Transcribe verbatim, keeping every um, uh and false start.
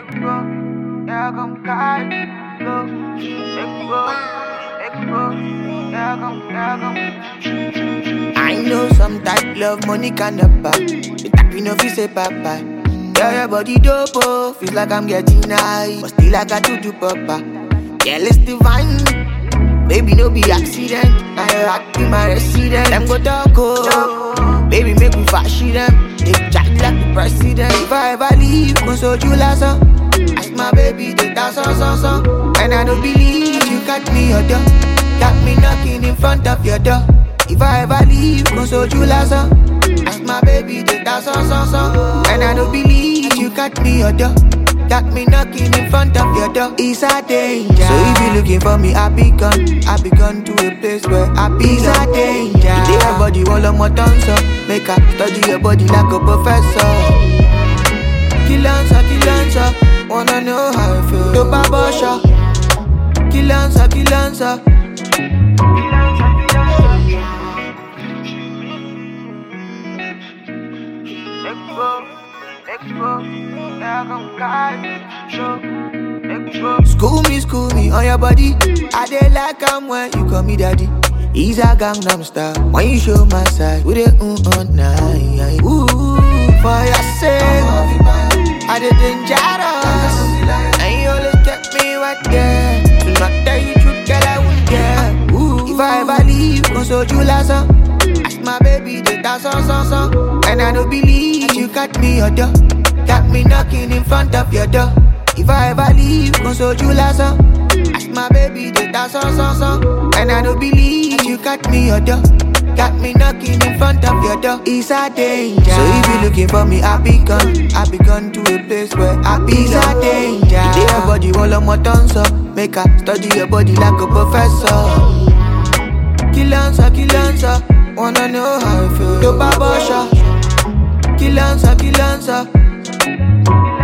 yeah, come catch, go, let go, let go, yeah, come, yeah, come. I know some type love money can't buy. The type you know fi say bye bye. Yeah, your body dope, oh, feels like I'm getting high, but still I got to do papa. Yeah, it's divine. Baby, no be accident. Now you rock be my resident. Them go talk, oh. Baby, make me fashy them. They chat like the president. If I ever leave, go so you last uh. Ask my baby, they dance on, on, on. And I don't believe you got me your door. Got me knocking in front of your door. If I ever leave, go so you last uh. Ask my baby, they dance on, on, on. And I don't believe you got me your door. Got me knocking in front of your door. It's a danger. So if you looking for me, I be gone. I be gone to a place where I be. It's a danger. You your body all on my tongue, so make her study your body like a professor. Kill answer, kill answer. Wanna know how I feel. To Babosha. Kill answer, kill answer. Let's go, let's go. School me, school me on your body. I dey like I'm when you call me daddy. He's a Gangnam Style. When you show my side, with it mm on night. Ooh, for your sake, I dey dangerous. And you always kept me right there. To not tell you truth, girl, I won't care. Ooh, if I ever leave, go so you last uh. Ask my baby, they dance on, on, on. And I don't believe you got me your door. Got me knocking in front of your door. If I ever leave, go so you last uh. Ask my baby, they dance on, on, on. And I don't believe you got me your door. Got me knocking in front of your door. It's a danger. So if you looking for me, I be gone. I be gone to a place where I be. It's a danger. You your body all on my tongue, so make her study your body like a professor. Kill answer, kill answer. Wanna know how I feel. To Babosha. Kill answer, kill answer.